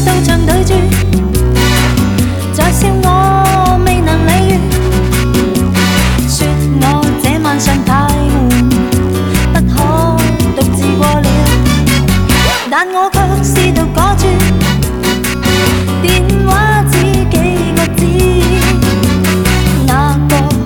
到像對住，在笑我未能理喻，說我這晚上太悶，不可獨自過了，但我卻試圖裹住。